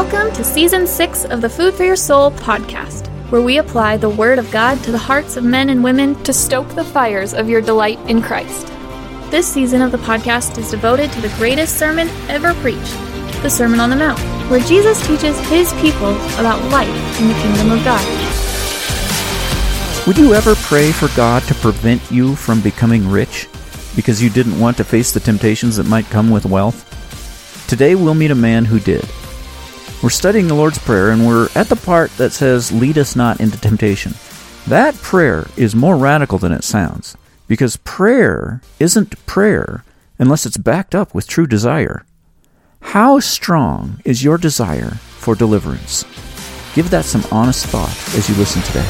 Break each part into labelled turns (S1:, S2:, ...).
S1: Welcome to Season 6 of the Food for Your Soul podcast, where we apply the Word of God to the hearts of men and women to stoke the fires of your delight in Christ. This season of the podcast is devoted to the greatest sermon ever preached, the Sermon on the Mount, where Jesus teaches his people about life in the kingdom of God.
S2: Would you ever pray for God to prevent you from becoming rich because you didn't want to face the temptations that might come with wealth? Today we'll meet a man who did. We're studying the Lord's Prayer, and we're at the part that says, "Lead us not into temptation." That prayer is more radical than it sounds, because prayer isn't prayer unless it's backed up with true desire. How strong is your desire for deliverance? Give that some honest thought as you listen today.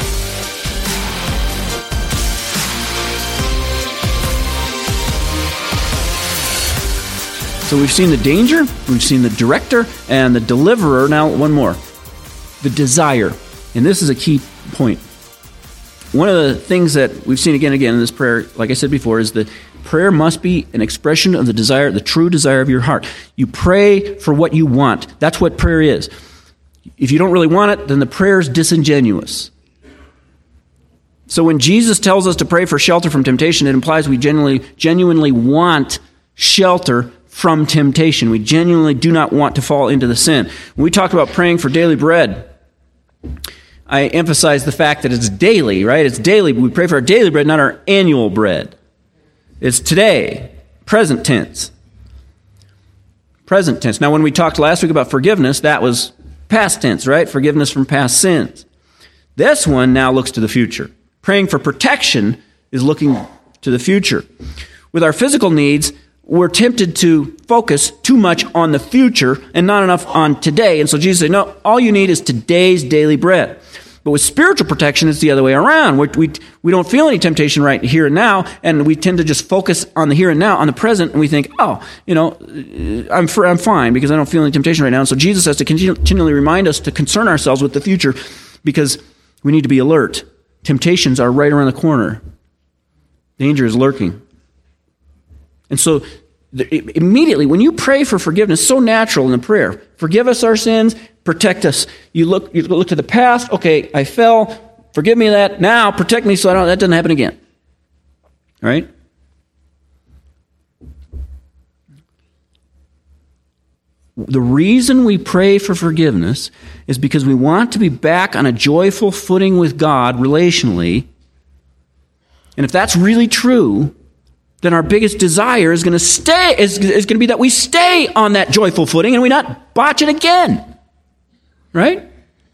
S3: So we've seen the danger, we've seen the director, and the deliverer. Now, one more. The desire. And this is a key point. One of the things that we've seen again and again in this prayer, like I said before, is that prayer must be an expression of the desire, the true desire of your heart. You pray for what you want. That's what prayer is. If you don't really want it, then the prayer is disingenuous. So when Jesus tells us to pray for shelter from temptation, it implies we genuinely want shelter from temptation. We genuinely do not want to fall into the sin. When we talked about praying for daily bread, I emphasize the fact that it's daily, right? It's daily. We pray for our daily bread, not our annual bread. It's today, present tense. Present tense. Now, when we talked last week about forgiveness, that was past tense, right? Forgiveness from past sins. This one now looks to the future. Praying for protection is looking to the future. With our physical needs, we're tempted to focus too much on the future and not enough on today. And so Jesus said, no, all you need is today's daily bread. But with spiritual protection, it's the other way around. We don't feel any temptation right here and now, and we tend to just focus on the here and now, on the present, and we think, I'm fine because I don't feel any temptation right now. And so Jesus has to continually remind us to concern ourselves with the future because we need to be alert. Temptations are right around the corner. Danger is lurking. And so immediately, when you pray for forgiveness, so natural in the prayer, forgive us our sins, protect us. You look to the past, okay, I fell, forgive me that, now protect me so that doesn't happen again. Right? The reason we pray for forgiveness is because we want to be back on a joyful footing with God relationally. And if that's really true, then our biggest desire is going to be that we stay on that joyful footing and we not botch it again. Right?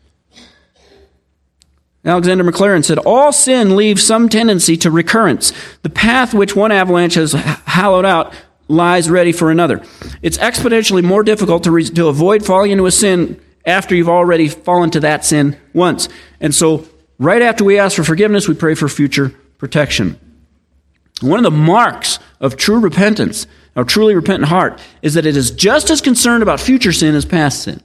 S3: Alexander McLaren said, all sin leaves some tendency to recurrence. The path which one avalanche has hollowed out lies ready for another. It's exponentially more difficult to avoid falling into a sin after you've already fallen to that sin once. And so right after we ask for forgiveness, we pray for future protection. One of the marks of true repentance, a truly repentant heart, is that it is just as concerned about future sin as past sin.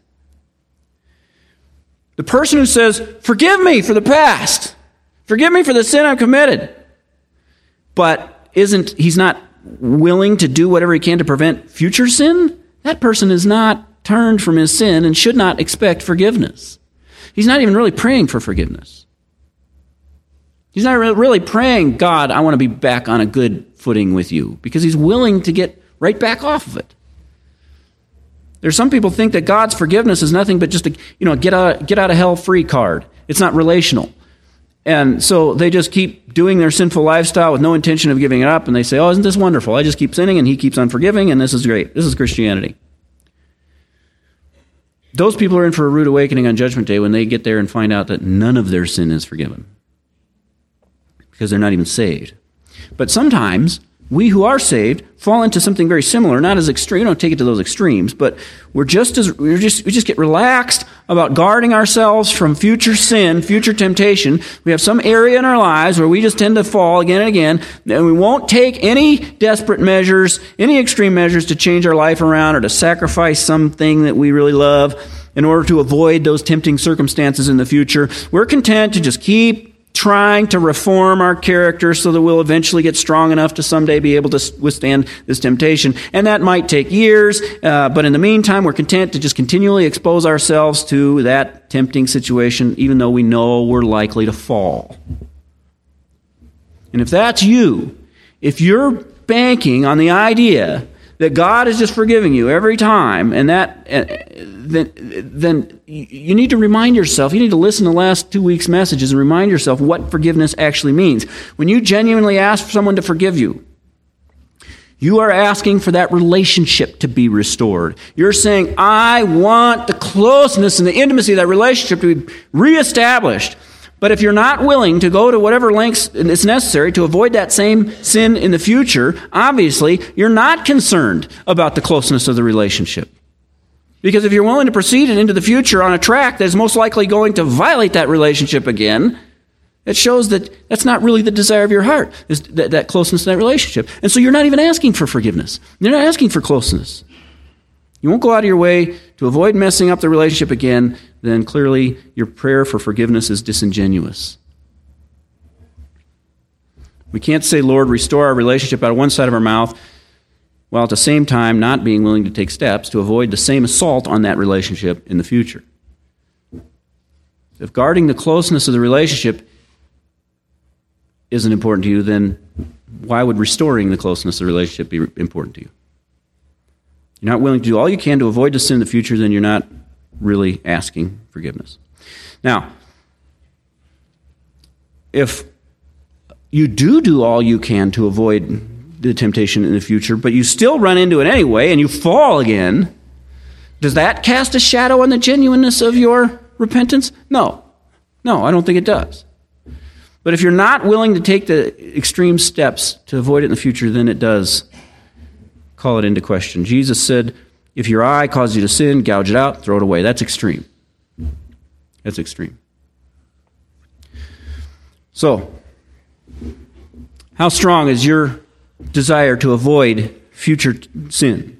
S3: The person who says, forgive me for the past, forgive me for the sin I've committed, but he's not willing to do whatever he can to prevent future sin, that person is not turned from his sin and should not expect forgiveness. He's not even really praying for forgiveness. He's not really praying, God, I want to be back on a good footing with you, because he's willing to get right back off of it. There's some people think that God's forgiveness is nothing but just a get out of hell free card. It's not relational. And so they just keep doing their sinful lifestyle with no intention of giving it up, and they say, oh, isn't this wonderful? I just keep sinning and he keeps on forgiving, and this is great. This is Christianity. Those people are in for a rude awakening on Judgment Day when they get there and find out that none of their sin is forgiven, because they're not even saved. But sometimes we who are saved fall into something very similar, not as extreme. We don't take it to those extremes, but we just get relaxed about guarding ourselves from future sin, future temptation. We have some area in our lives where we just tend to fall again and again, and we won't take any desperate measures, any extreme measures to change our life around or to sacrifice something that we really love in order to avoid those tempting circumstances in the future. We're content to just keep trying to reform our character so that we'll eventually get strong enough to someday be able to withstand this temptation. And that might take years, but in the meantime, we're content to just continually expose ourselves to that tempting situation, even though we know we're likely to fall. And if that's you, if you're banking on the idea that God is just forgiving you every time, and that then you need to remind yourself, you need to listen to the last 2 weeks' messages and remind yourself what forgiveness actually means. When you genuinely ask someone to forgive you, you are asking for that relationship to be restored. You're saying, I want the closeness and the intimacy of that relationship to be reestablished. But if you're not willing to go to whatever lengths it's necessary to avoid that same sin in the future, obviously, you're not concerned about the closeness of the relationship. Because if you're willing to proceed into the future on a track that is most likely going to violate that relationship again, it shows that that's not really the desire of your heart, is that closeness in that relationship. And so you're not even asking for forgiveness. You're not asking for closeness. You won't go out of your way to avoid messing up the relationship again, then clearly your prayer for forgiveness is disingenuous. We can't say, Lord, restore our relationship out of one side of our mouth, while at the same time not being willing to take steps to avoid the same assault on that relationship in the future. If guarding the closeness of the relationship isn't important to you, then why would restoring the closeness of the relationship be important to you? You're not willing to do all you can to avoid the sin in the future, then you're not really asking forgiveness. Now, if you do all you can to avoid the temptation in the future, but you still run into it anyway and you fall again, does that cast a shadow on the genuineness of your repentance? No, I don't think it does. But if you're not willing to take the extreme steps to avoid it in the future, then it does call it into question. Jesus said, if your eye causes you to sin, gouge it out, throw it away. That's extreme. That's extreme. So, how strong is your desire to avoid future sin?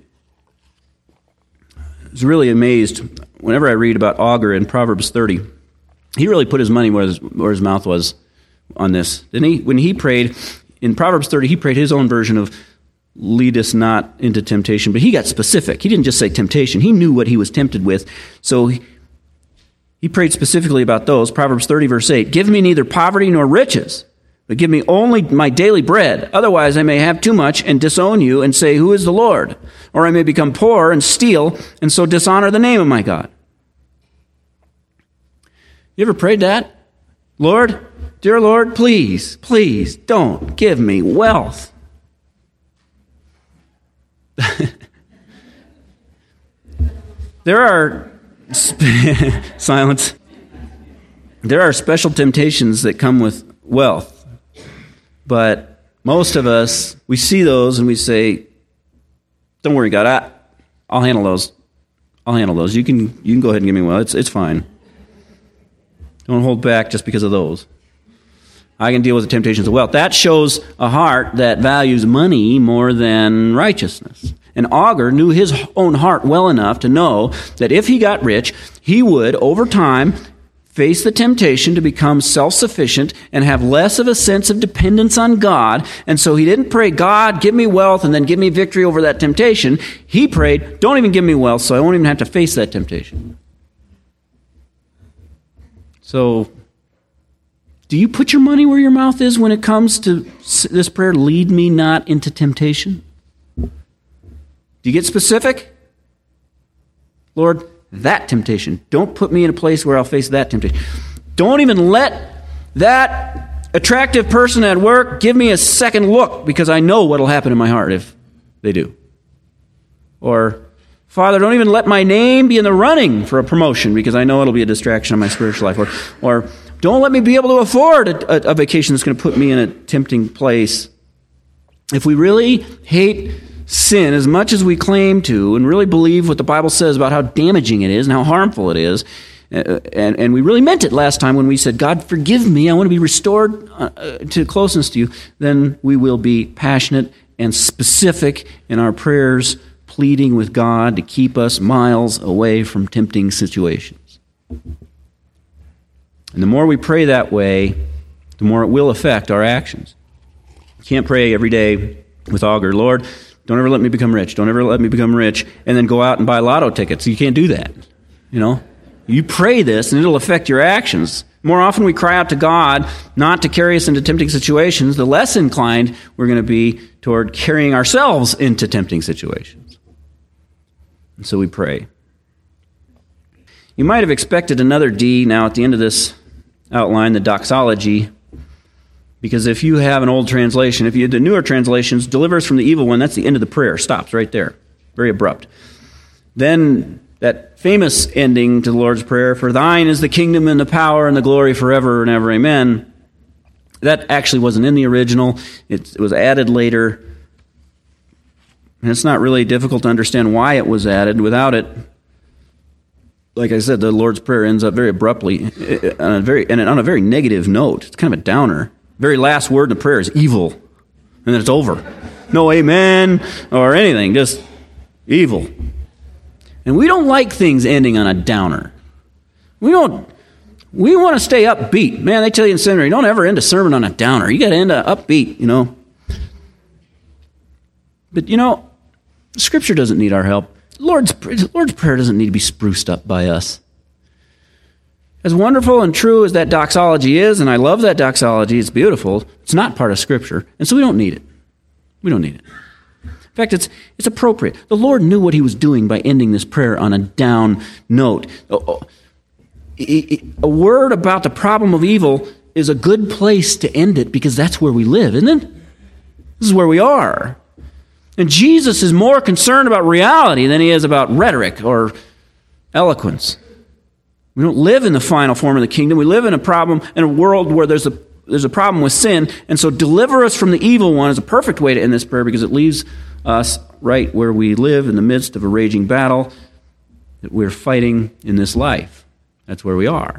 S3: I was really amazed whenever I read about Agur in Proverbs 30. He really put his money where his mouth was on this, didn't he? When he prayed, in Proverbs 30, he prayed his own version of lead us not into temptation, but he got specific. He didn't just say temptation. He knew what he was tempted with. So he prayed specifically about those. Proverbs 30, verse 8, give me neither poverty nor riches, but give me only my daily bread. Otherwise I may have too much and disown you and say, who is the Lord? Or I may become poor and steal and so dishonor the name of my God. You ever prayed that? Lord, dear Lord, please don't give me wealth. There are silence. There are special temptations that come with wealth, but most of us, we see those and we say, "Don't worry, God, I'll handle those. I'll handle those. You can go ahead and give me wealth. It's fine. Don't hold back just because of those. I can deal with the temptations of wealth." That shows a heart that values money more than righteousness. And Agur knew his own heart well enough to know that if he got rich, he would, over time, face the temptation to become self-sufficient and have less of a sense of dependence on God. And so he didn't pray, God, give me wealth and then give me victory over that temptation. He prayed, don't even give me wealth so I won't even have to face that temptation. So, do you put your money where your mouth is when it comes to this prayer, lead me not into temptation? Do you get specific? Lord, that temptation. Don't put me in a place where I'll face that temptation. Don't even let that attractive person at work give me a second look because I know what will happen in my heart if they do. Or, Father, don't even let my name be in the running for a promotion because I know it'll be a distraction on my spiritual life. Or don't let me be able to afford a vacation that's going to put me in a tempting place. If we really hate sin as much as we claim to and really believe what the Bible says about how damaging it is and how harmful it is, and we really meant it last time when we said, God, forgive me, I want to be restored to closeness to you, then we will be passionate and specific in our prayers, pleading with God to keep us miles away from tempting situations. And the more we pray that way, the more it will affect our actions. You can't pray every day with auger, Lord, don't ever let me become rich. Don't ever let me become rich, and then go out and buy lotto tickets. You can't do that. You pray this, and it'll affect your actions. More often we cry out to God not to carry us into tempting situations, the less inclined we're going to be toward carrying ourselves into tempting situations. And so we pray. You might have expected another D now at the end of this outline, the doxology, because if you have an old translation, if you had the newer translations, deliver us from the evil one, that's the end of the prayer. Stops right there. Very abrupt. Then that famous ending to the Lord's Prayer, for thine is the kingdom and the power and the glory forever and ever, amen. That actually wasn't in the original. It was added later. And it's not really difficult to understand why it was added. Without it, like I said, the Lord's Prayer ends up very abruptly on a very negative note. It's kind of a downer. Very last word in the prayer is evil. And then it's over. No amen or anything, just evil. And we don't like things ending on a downer. We want to stay upbeat. Man, they tell you in seminary, don't ever end a sermon on a downer. You got to end upbeat, But, Scripture doesn't need our help. Lord's Prayer doesn't need to be spruced up by us. As wonderful and true as that doxology is, and I love that doxology, it's beautiful, it's not part of Scripture, and so we don't need it. We don't need it. In fact, it's appropriate. The Lord knew what he was doing by ending this prayer on a down note. A word about the problem of evil is a good place to end it because that's where we live, isn't it? This is where we are. And Jesus is more concerned about reality than he is about rhetoric or eloquence. We don't live in the final form of the kingdom. We live in a world where there's a problem with sin, and so deliver us from the evil one is a perfect way to end this prayer because it leaves us right where we live in the midst of a raging battle that we're fighting in this life. That's where we are.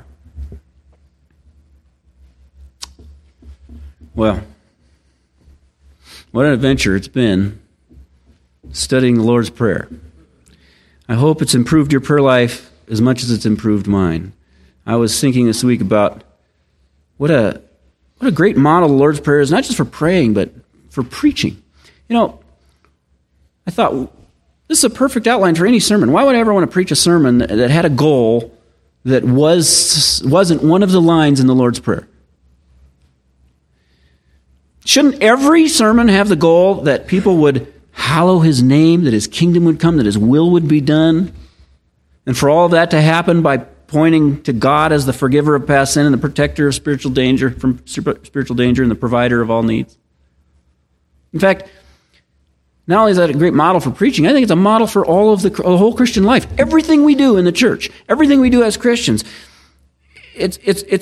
S3: Well, what an adventure it's been studying the Lord's Prayer. I hope it's improved your prayer life as much as it's improved mine. I was thinking this week about what a great model the Lord's Prayer is, not just for praying, but for preaching. I thought, this is a perfect outline for any sermon. Why would I ever want to preach a sermon that had a goal that wasn't one of the lines in the Lord's Prayer? Shouldn't every sermon have the goal that people would hallow his name, that his kingdom would come, that his will would be done? And for all of that to happen by pointing to God as the forgiver of past sin and the protector of spiritual danger, and the provider of all needs. In fact, not only is that a great model for preaching, I think it's a model for all of the whole Christian life. Everything we do in the church, everything we do as Christians, it's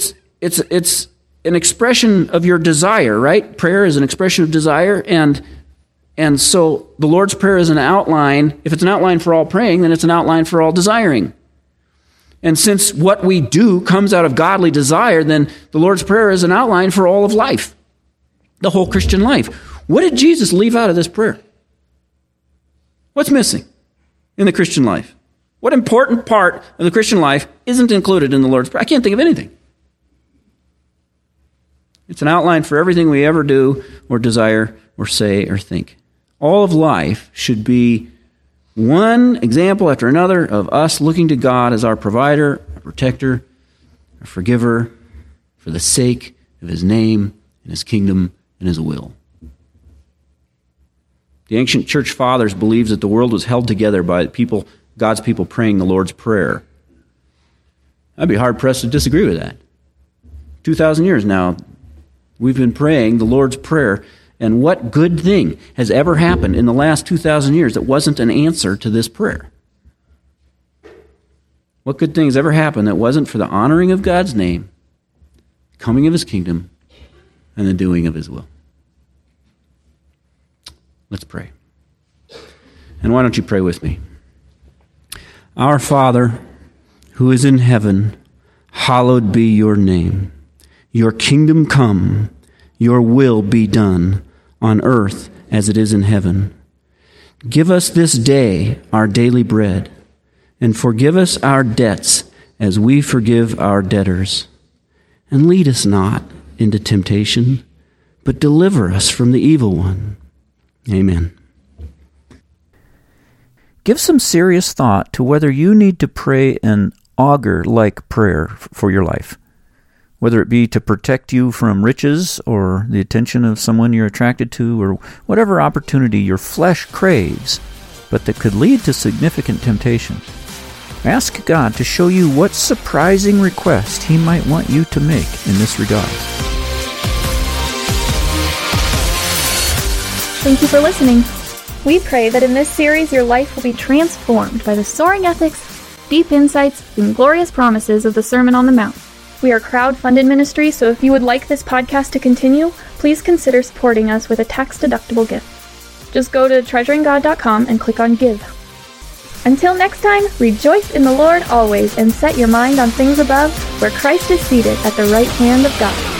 S3: an expression of your desire, right? Prayer is an expression of desire, and so the Lord's Prayer is an outline. If it's an outline for all praying, then it's an outline for all desiring. And since what we do comes out of godly desire, then the Lord's Prayer is an outline for all of life, the whole Christian life. What did Jesus leave out of this prayer? What's missing in the Christian life? What important part of the Christian life isn't included in the Lord's Prayer? I can't think of anything. It's an outline for everything we ever do or desire or say or think. All of life should be one example after another of us looking to God as our provider, our protector, our forgiver, for the sake of his name and his kingdom and his will. The ancient church fathers believed that the world was held together by God's people praying the Lord's Prayer. I'd be hard-pressed to disagree with that. 2,000 years now, we've been praying the Lord's Prayer, and what good thing has ever happened in the last 2,000 years that wasn't an answer to this prayer? What good thing has ever happened that wasn't for the honoring of God's name, the coming of his kingdom, and the doing of his will? Let's pray. And why don't you pray with me? Our Father, who is in heaven, hallowed be your name. Your kingdom come, your will be done, on earth as it is in heaven. Give us this day our daily bread, and forgive us our debts as we forgive our debtors. And lead us not into temptation, but deliver us from the evil one. Amen.
S2: Give some serious thought to whether you need to pray an augur-like prayer for your life, whether it be to protect you from riches or the attention of someone you're attracted to, or whatever opportunity your flesh craves, but that could lead to significant temptation. Ask God to show you what surprising request He might want you to make in this regard.
S1: Thank you for listening. We pray that in this series your life will be transformed by the soaring ethics, deep insights, and glorious promises of the Sermon on the Mount. We are crowd-funded ministry, so if you would like this podcast to continue, please consider supporting us with a tax-deductible gift. Just go to treasuringgod.com and click on Give. Until next time, rejoice in the Lord always and set your mind on things above, where Christ is seated at the right hand of God.